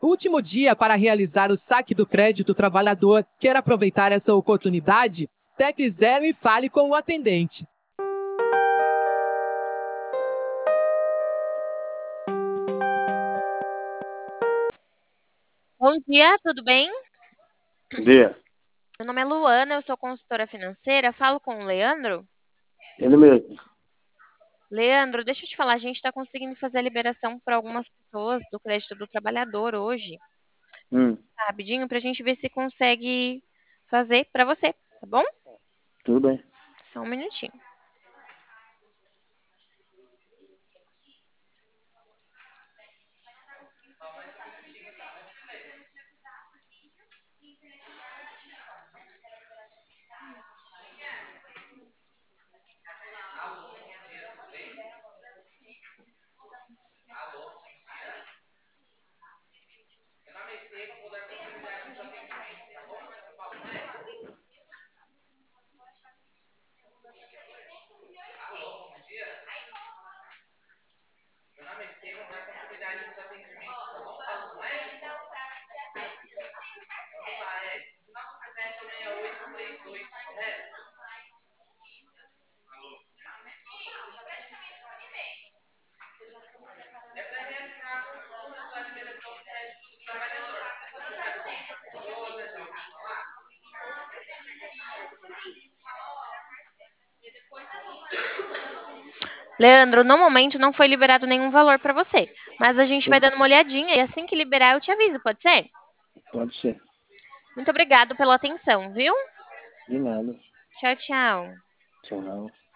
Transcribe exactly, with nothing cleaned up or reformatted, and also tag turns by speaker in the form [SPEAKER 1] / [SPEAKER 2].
[SPEAKER 1] Último dia para realizar o saque do crédito trabalhador. Quer aproveitar essa oportunidade? Tecle zero e fale com o atendente.
[SPEAKER 2] Bom dia, tudo bem?
[SPEAKER 3] Bom dia.
[SPEAKER 2] Meu nome é Luana, eu sou consultora financeira. Falo com o Leandro.
[SPEAKER 3] Ele mesmo.
[SPEAKER 2] Leandro, deixa eu te falar, a gente está conseguindo fazer a liberação para algumas pessoas do crédito do trabalhador hoje.
[SPEAKER 3] Hum,
[SPEAKER 2] Tá rapidinho para a gente ver se consegue fazer para você, tá bom?
[SPEAKER 3] tudo bem.
[SPEAKER 2] Só um minutinho. Leandro, no momento não foi liberado nenhum valor para você, mas a gente vai dando uma olhadinha e assim que liberar eu te aviso, pode ser?
[SPEAKER 3] Pode ser.
[SPEAKER 2] Muito obrigado pela atenção, viu?
[SPEAKER 3] De nada.
[SPEAKER 2] Tchau, tchau.
[SPEAKER 3] Tchau.